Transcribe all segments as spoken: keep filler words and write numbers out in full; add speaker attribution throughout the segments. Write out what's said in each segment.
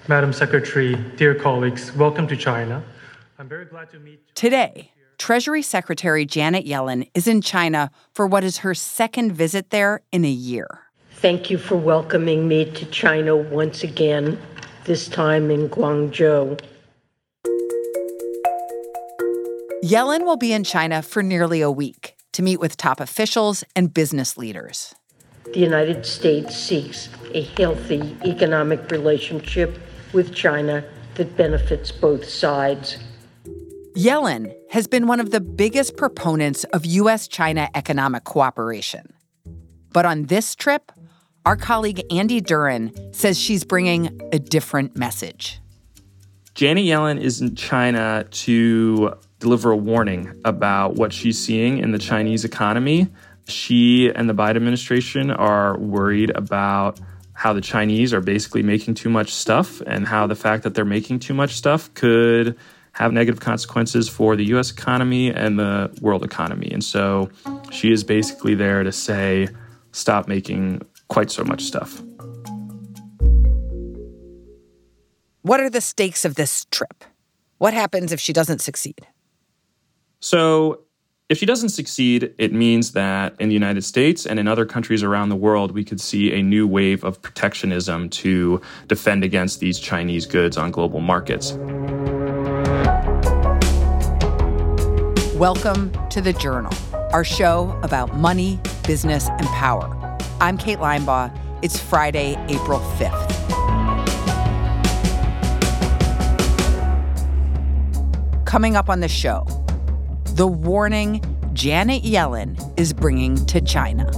Speaker 1: Madam Secretary, dear colleagues, welcome to China. I'm very glad to meet...
Speaker 2: Today, Treasury Secretary Janet Yellen is in China for what is her second visit there in a year.
Speaker 3: Thank you for welcoming me to China once again, this time in Guangzhou.
Speaker 2: Yellen will be in China for nearly a week to meet with top officials and business leaders.
Speaker 3: The United States seeks a healthy economic relationship with China that benefits both sides.
Speaker 2: Yellen has been one of the biggest proponents of U S China economic cooperation. But on this trip, our colleague Andy Duren says she's bringing a different message.
Speaker 4: Janet Yellen is in China to deliver a warning about what she's seeing in the Chinese economy. She and the Biden administration are worried about how the Chinese are basically making too much stuff and how the fact that they're making too much stuff could have negative consequences for the U S economy and the world economy. And so she is basically there to say, stop making quite so much stuff.
Speaker 2: What are the stakes of this trip? What happens if she doesn't succeed?
Speaker 4: So if she doesn't succeed, it means that in the United States and in other countries around the world, we could see a new wave of protectionism to defend against these Chinese goods on global markets.
Speaker 2: Welcome to The Journal, our show about money, business, and power. I'm Kate Linebaugh. It's Friday, April fifth. Coming up on the show, the warning Janet Yellen is bringing to China.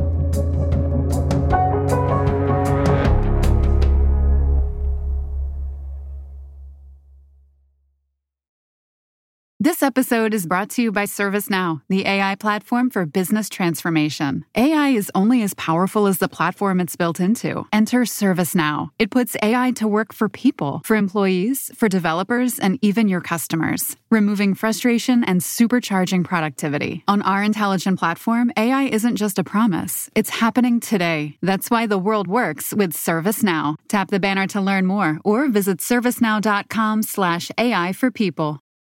Speaker 5: This episode is brought to you by ServiceNow, the A I platform for business transformation. A I is only as powerful as the platform it's built into. Enter ServiceNow. It puts A I to work for people, for employees, for developers, and even your customers, removing frustration and supercharging productivity. On our intelligent platform, A I isn't just a promise. It's happening today. That's why the world works with ServiceNow. Tap the banner to learn more or visit servicenow.com slash AI for people.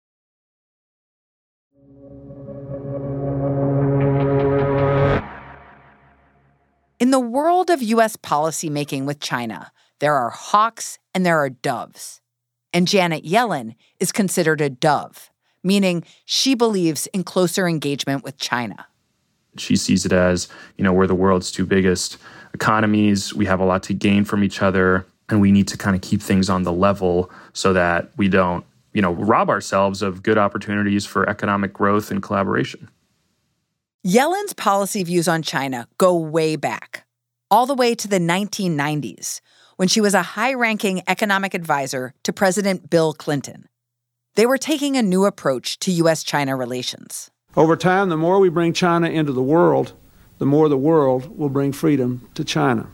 Speaker 2: In the world of U S policymaking with China, there are hawks and there are doves. And Janet Yellen is considered a dove, meaning she believes in closer engagement with China.
Speaker 4: She sees it as, you know, we're the world's two biggest economies. We have a lot to gain from each other, and we need to kind of keep things on the level so that we don't, you know, rob ourselves of good opportunities for economic growth and collaboration.
Speaker 2: Yellen's policy views on China go way back, all the way to the nineteen nineties, when she was a high-ranking economic advisor to President Bill Clinton. They were taking a new approach to U S China relations.
Speaker 6: Over time, the more we bring China into the world, the more the world will bring freedom to China.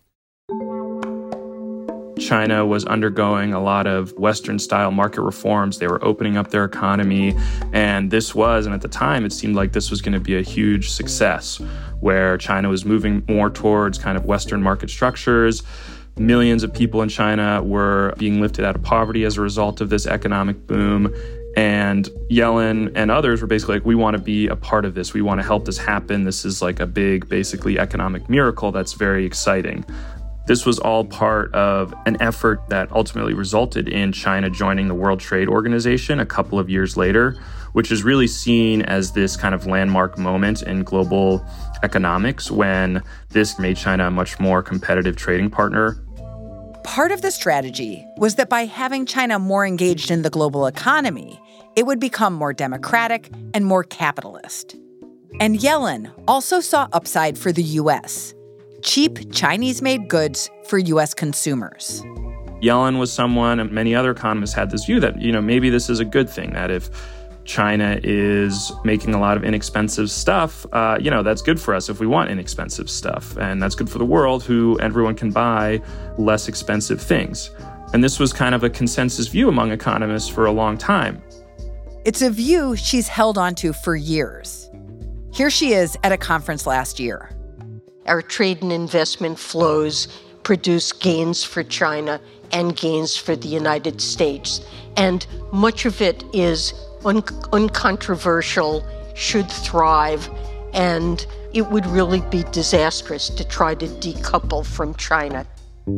Speaker 4: China was undergoing a lot of Western-style market reforms. They were opening up their economy, and this was, and at the time, it seemed like this was going to be a huge success, where China was moving more towards kind of Western market structures. Millions of people in China were being lifted out of poverty as a result of this economic boom, and Yellen and others were basically like, we want to be a part of this. We want to help this happen. This is like a big, basically, economic miracle that's very exciting. This was all part of an effort that ultimately resulted in China joining the World Trade Organization a couple of years later, which is really seen as this kind of landmark moment in global economics when this made China a much more competitive trading partner.
Speaker 2: Part of the strategy was that by having China more engaged in the global economy, it would become more democratic and more capitalist. And Yellen also saw upside for the U S, cheap Chinese-made goods for U S consumers.
Speaker 4: Yellen was someone, and many other economists had this view that, you know, maybe this is a good thing, that if China is making a lot of inexpensive stuff, uh, you know, that's good for us if we want inexpensive stuff. And that's good for the world, who everyone can buy less expensive things. And this was kind of a consensus view among economists for a long time.
Speaker 2: It's a view she's held onto for years. Here she is at a conference last year.
Speaker 3: Our trade and investment flows produce gains for China and gains for the United States. And much of it is un- uncontroversial, should thrive, and it would really be disastrous to try to decouple from China.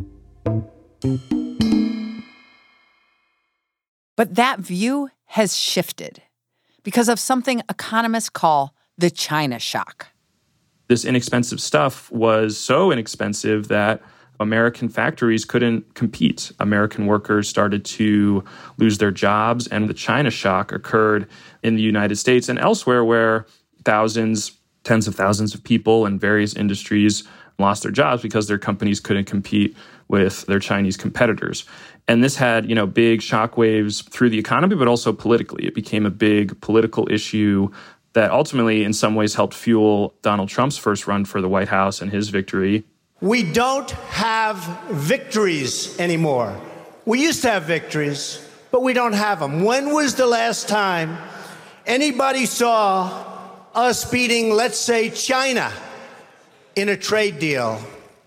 Speaker 2: But that view has shifted because of something economists call the China shock.
Speaker 4: This inexpensive stuff was so inexpensive that American factories couldn't compete. American workers started to lose their jobs, and the China shock occurred in the United States and elsewhere where thousands, tens of thousands of people in various industries lost their jobs because their companies couldn't compete with their Chinese competitors. And this had, you know, big shockwaves through the economy, but also politically. It became a big political issue that ultimately, in some ways, helped fuel Donald Trump's first run for the White House and his victory.
Speaker 7: We don't have victories anymore. We used to have victories, but we don't have them. When was the last time anybody saw us beating, let's say, China in a trade deal?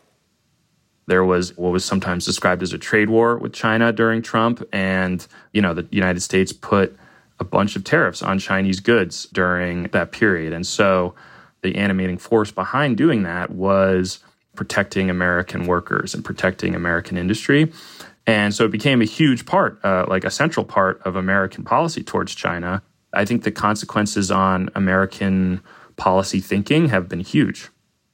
Speaker 4: There was what was sometimes described as a trade war with China during Trump. And, you know, the United States put a bunch of tariffs on Chinese goods during that period. And so the animating force behind doing that was protecting American workers and protecting American industry. And so it became a huge part, uh, like a central part of American policy towards China. I think the consequences on American policy thinking have been huge.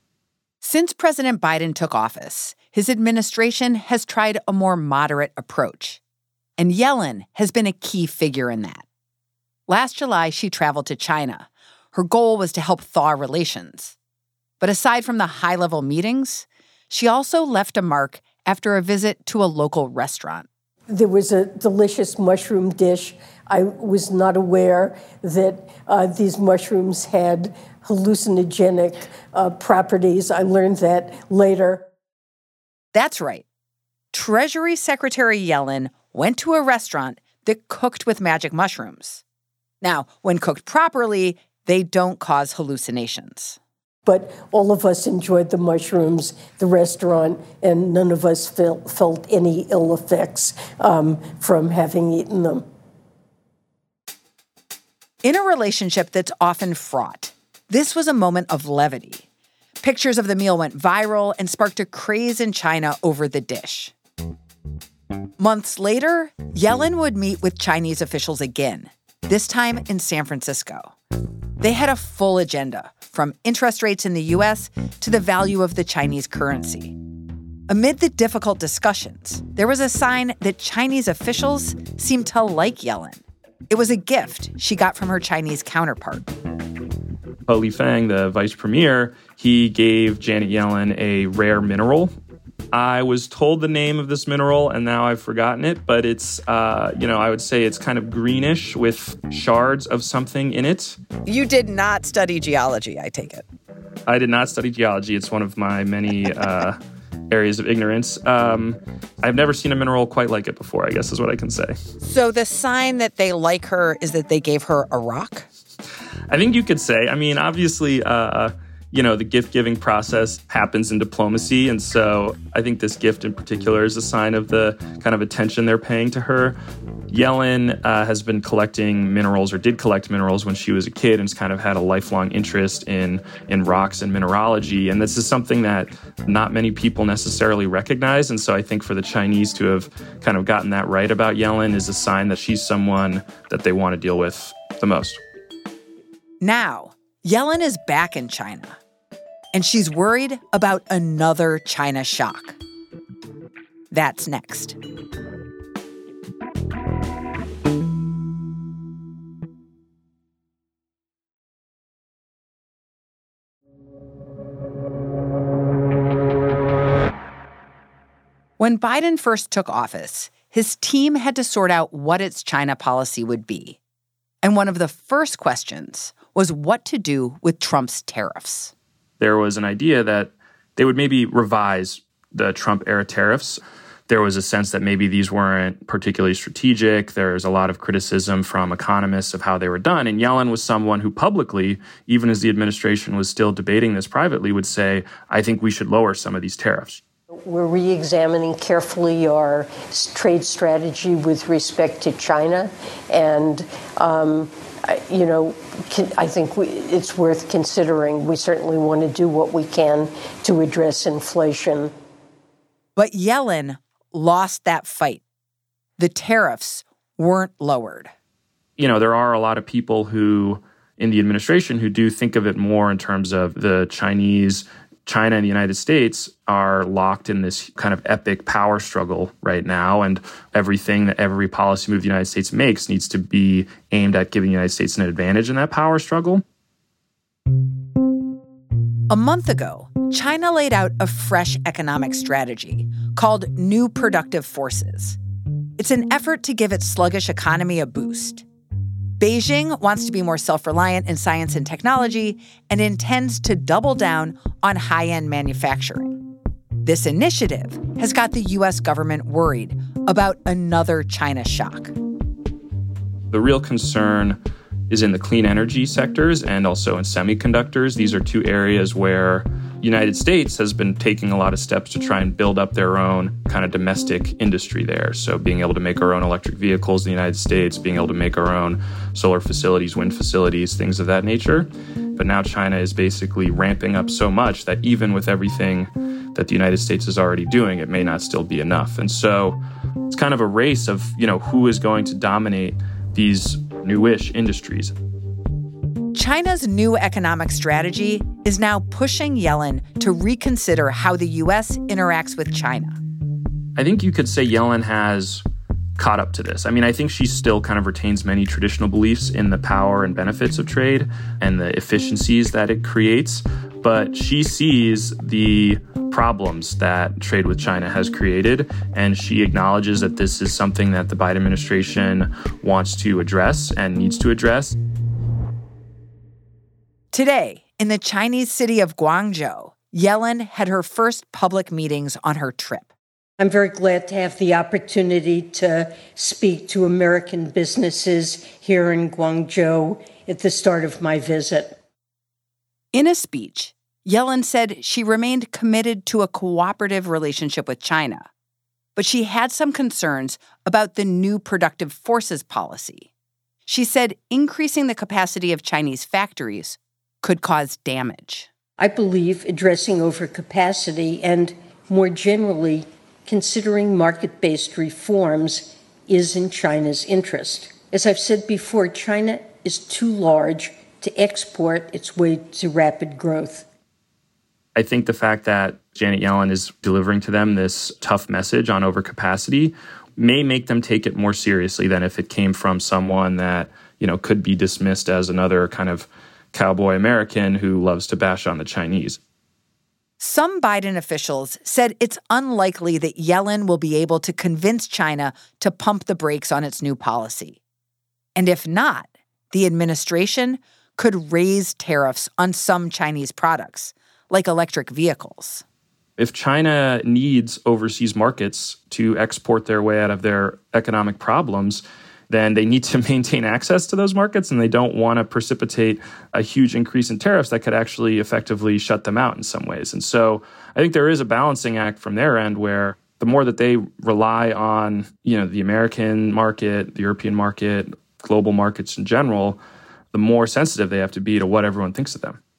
Speaker 2: Since President Biden took office, his administration has tried a more moderate approach. And Yellen has been a key figure in that. Last July, she traveled to China. Her goal was to help thaw relations. But aside from the high-level meetings, she also left a mark after a visit to a local restaurant.
Speaker 8: There was a delicious mushroom dish. I was not aware that uh, these mushrooms had hallucinogenic uh, properties. I learned that later.
Speaker 2: That's right. Treasury Secretary Yellen went to a restaurant that cooked with magic mushrooms. Now, when cooked properly, they don't cause hallucinations.
Speaker 8: But all of us enjoyed the mushrooms, the restaurant, and none of us felt, felt any ill effects um, from having eaten them.
Speaker 2: In a relationship that's often fraught, this was a moment of levity. Pictures of the meal went viral and sparked a craze in China over the dish. Months later, Yellen would meet with Chinese officials again, this time in San Francisco. They had a full agenda, from interest rates in the U S to the value of the Chinese currency. Amid the difficult discussions, there was a sign that Chinese officials seemed to like Yellen. It was a gift she got from her Chinese counterpart.
Speaker 4: Li Fang, the vice premier, he gave Janet Yellen a rare mineral. I was told the name of this mineral, and now I've forgotten it, but it's, uh, you know, I would say it's kind of greenish with shards of something in it.
Speaker 2: You did not study geology, I take it.
Speaker 4: I did not study geology. It's one of my many uh, areas of ignorance. Um, I've never seen a mineral quite like it before, I guess is what I can say.
Speaker 2: So the sign that they like her is that they gave her a rock?
Speaker 4: I think you could say. I mean, obviously, uh, you know, the gift-giving process happens in diplomacy. And so I think this gift in particular is a sign of the kind of attention they're paying to her. Yellen uh, has been collecting minerals, or did collect minerals when she was a kid, and has kind of had a lifelong interest in, in rocks and mineralogy. And this is something that not many people necessarily recognize. And so I think for the Chinese to have kind of gotten that right about Yellen is a sign that she's someone that they want to deal with the most.
Speaker 2: Now, Yellen is back in China, and she's worried about another China shock. That's next. When Biden first took office, his team had to sort out what its China policy would be. And one of the first questions was what to do with Trump's tariffs.
Speaker 4: There was an idea that they would maybe revise the Trump-era tariffs. There was a sense that maybe these weren't particularly strategic. There's a lot of criticism from economists of how they were done. And Yellen was someone who publicly, even as the administration was still debating this privately, would say, I think we should lower some of these tariffs.
Speaker 3: We're re-examining carefully our trade strategy with respect to China, and um, you know, I think we, it's worth considering. We certainly want to do what we can to address inflation.
Speaker 2: But Yellen lost that fight. The tariffs weren't lowered.
Speaker 4: You know, there are a lot of people who in the administration who do think of it more in terms of the Chinese, China and the United States are locked in this kind of epic power struggle right now. And everything that every policy move the United States makes needs to be aimed at giving the United States an advantage in that power struggle.
Speaker 2: A month ago, China laid out a fresh economic strategy called New Productive Forces. It's an effort to give its sluggish economy a boost. Beijing wants to be more self-reliant in science and technology and intends to double down on high-end manufacturing. This initiative has got the U S government worried about another China shock.
Speaker 4: The real concern is in the clean energy sectors and also in semiconductors. These are two areas where the United States has been taking a lot of steps to try and build up their own kind of domestic industry there. So being able to make our own electric vehicles in the United States, being able to make our own solar facilities, wind facilities, things of that nature. But now China is basically ramping up so much that even with everything that the United States is already doing, it may not still be enough. And so it's kind of a race of, you know, who is going to dominate these newish industries.
Speaker 2: China's new economic strategy is now pushing Yellen to reconsider how the U S interacts with China.
Speaker 4: I think you could say Yellen has caught up to this. I mean, I think she still kind of retains many traditional beliefs in the power and benefits of trade and the efficiencies that it creates, but she sees the problems that trade with China has created, and she acknowledges that this is something that the Biden administration wants to address and needs to address.
Speaker 2: Today, in the Chinese city of Guangzhou, Yellen had her first public meetings on her trip.
Speaker 3: I'm very glad to have the opportunity to speak to American businesses here in Guangzhou at the start of my visit.
Speaker 2: In a speech, Yellen said she remained committed to a cooperative relationship with China, but she had some concerns about the New Productive Forces policy. She said increasing the capacity of Chinese factories could cause damage.
Speaker 3: I believe addressing overcapacity and, more generally, considering market-based reforms is in China's interest. As I've said before, China is too large to export its way to rapid growth.
Speaker 4: I think the fact that Janet Yellen is delivering to them this tough message on overcapacity may make them take it more seriously than if it came from someone that, you know, could be dismissed as another kind of cowboy American who loves to bash on the Chinese.
Speaker 2: Some Biden officials said it's unlikely that Yellen will be able to convince China to pump the brakes on its new policy. And if not, the administration could raise tariffs on some Chinese products, like electric vehicles.
Speaker 4: If China needs overseas markets to export their way out of their economic problems, then they need to maintain access to those markets, and they don't want to precipitate a huge increase in tariffs that could actually effectively shut them out in some ways. And so I think there is a balancing act from their end where the more that they rely on, you know, the American market, the European market, global markets in general, the more sensitive they have to be to what everyone thinks of them.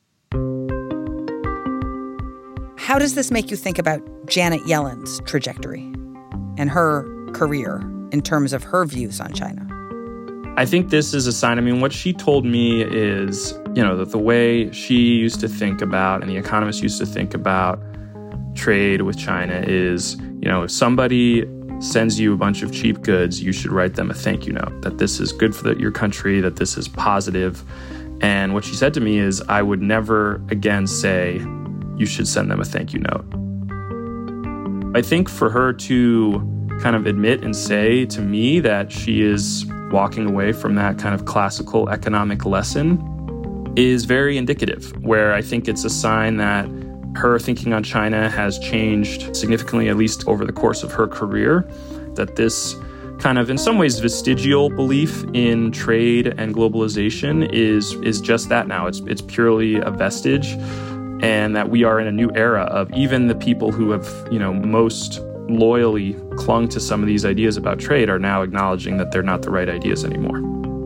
Speaker 2: How does this make you think about Janet Yellen's trajectory and her career in terms of her views on China?
Speaker 4: I think this is a sign. I mean, what she told me is, you know, that the way she used to think about and the economists used to think about trade with China is, you know, if somebody sends you a bunch of cheap goods, you should write them a thank you note, that this is good for the, your country, that this is positive. And what she said to me is, I would never again say, you should send them a thank you note. I think for her to kind of admit and say to me that she is walking away from that kind of classical economic lesson is very indicative, where I think it's a sign that her thinking on China has changed significantly, at least over the course of her career, that this kind of, in some ways, vestigial belief in trade and globalization is is just that now. It's it's purely a vestige. and that we are in a new era of even the people who have, you know, most loyally clung to some of these ideas about trade are now acknowledging that they're not the right ideas anymore.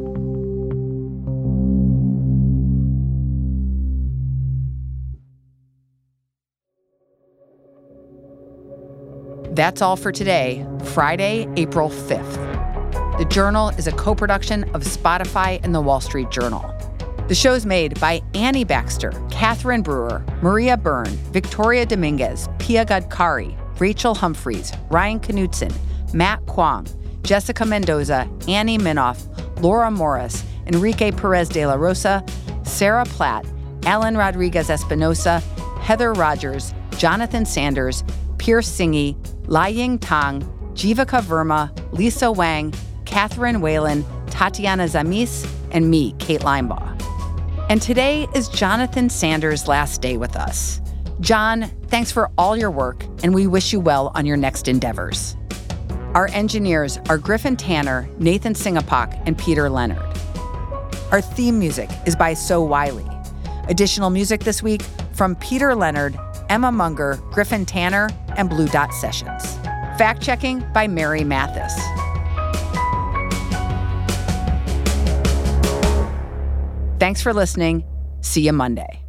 Speaker 2: That's all for today, Friday, April fifth. The Journal is a co-production of Spotify and The Wall Street Journal. The show's made by Annie Baxter, Catherine Brewer, Maria Byrne, Victoria Dominguez, Pia Gadkari, Rachel Humphreys, Ryan Knutson, Matt Kwong, Jessica Mendoza, Annie Minoff, Laura Morris, Enrique Perez de la Rosa, Sarah Platt, Alan Rodriguez Espinosa, Heather Rogers, Jonathan Sanders, Pierce Singy, Lai-Ying Tang, Jivika Verma, Lisa Wang, Catherine Whalen, Tatiana Zamis, and me, Kate Linebaugh. And today is Jonathan Sanders' last day with us. John, thanks for all your work, and we wish you well on your next endeavors. Our engineers are Griffin Tanner, Nathan Singapok, and Peter Leonard. Our theme music is by So Wiley. Additional music this week from Peter Leonard, Emma Munger, Griffin Tanner, and Blue Dot Sessions. Fact-checking by Mary Mathis. Thanks for listening. See you Monday.